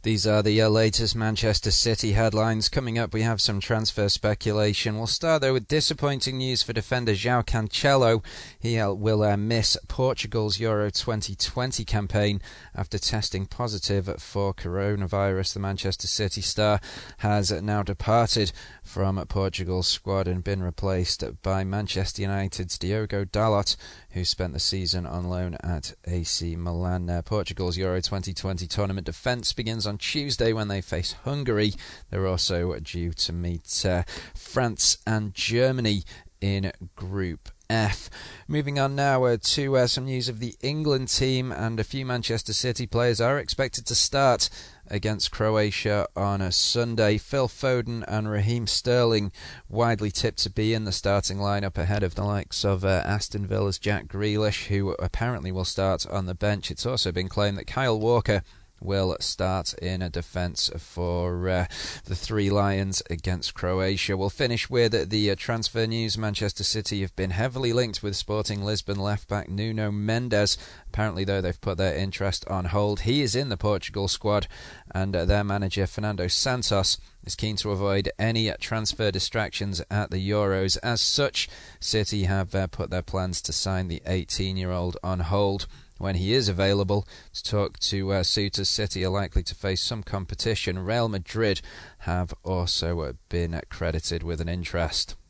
These are the latest Manchester City headlines. Coming up, we have some transfer speculation. We'll start, though, with disappointing news for defender João Cancelo. He will miss Portugal's Euro 2020 campaign after testing positive for coronavirus. The Manchester City star has now departed from Portugal's squad and been replaced by Manchester United's Diogo Dalot, who spent the season on loan at AC Milan. Portugal's Euro 2020 tournament defence begins on Tuesday when they face Hungary. They're also due to meet France and Germany in Group F. Moving on now to some news of the England team, and a few Manchester City players are expected to start against Croatia on a Sunday. Phil Foden and Raheem Sterling widely tipped to be in the starting lineup ahead of the likes of Aston Villa's Jack Grealish, who apparently will start on the bench. It's also been claimed that Kyle Walker will start in a defence for the Three Lions against Croatia. We'll finish with the transfer news. Manchester City have been heavily linked with Sporting Lisbon left-back Nuno Mendes. Apparently, though, they've put their interest on hold. He is in the Portugal squad, and their manager Fernando Santos is keen to avoid any transfer distractions at the Euros. As such, City have put their plans to sign the 18-year-old on hold. When he is available to talk to suitors, City are likely to face some competition. Real Madrid have also been credited with an interest.